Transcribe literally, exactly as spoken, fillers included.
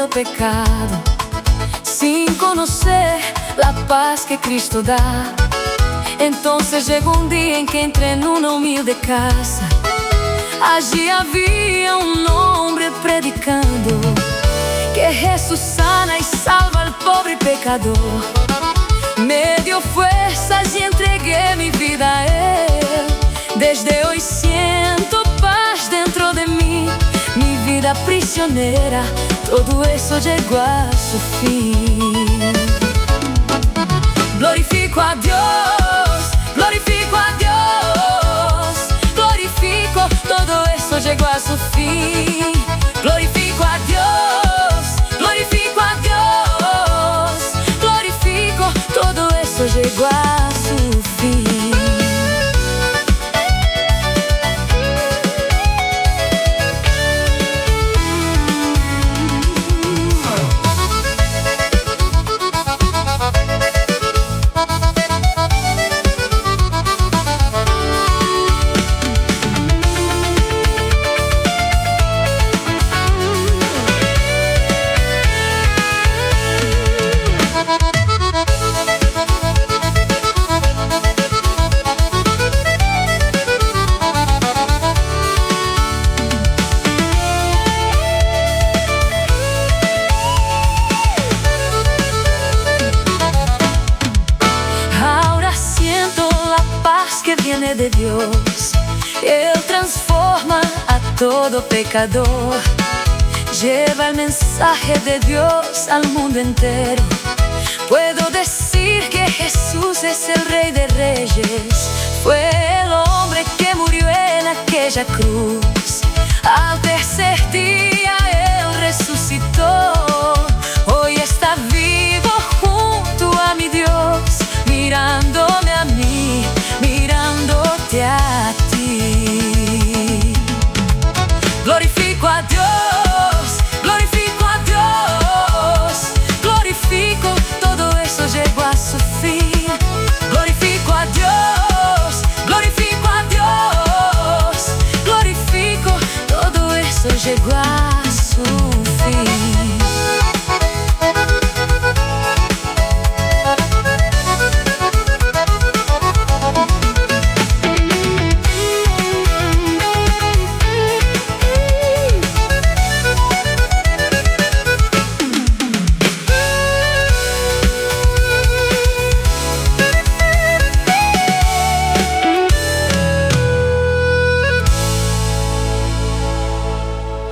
del pecado, sin conocer la paz que Cristo da. Entonces llegó un día en que entré en una humilde casa. Allí había un hombre predicando que Jesús sana y salva al pobre pecador. Me dio fuerzas y entregué mi vida a Él. Desde hoy siento paz dentro de mí. Mi vida prisionera, todo eso llegó a su fin. Glorifico a Dios, glorifico a Dios, glorifico, todo eso llegó a su fin. Glorifico a Dios, glorifico a Dios, glorifico, todo eso llegó a su fin. Que viene de Dios, Él transforma a todo pecador. Lleva el mensaje de Dios al mundo entero. Puedo decir que Jesús es el Rey de Reyes. Fue el hombre que murió en aquella cruz. Al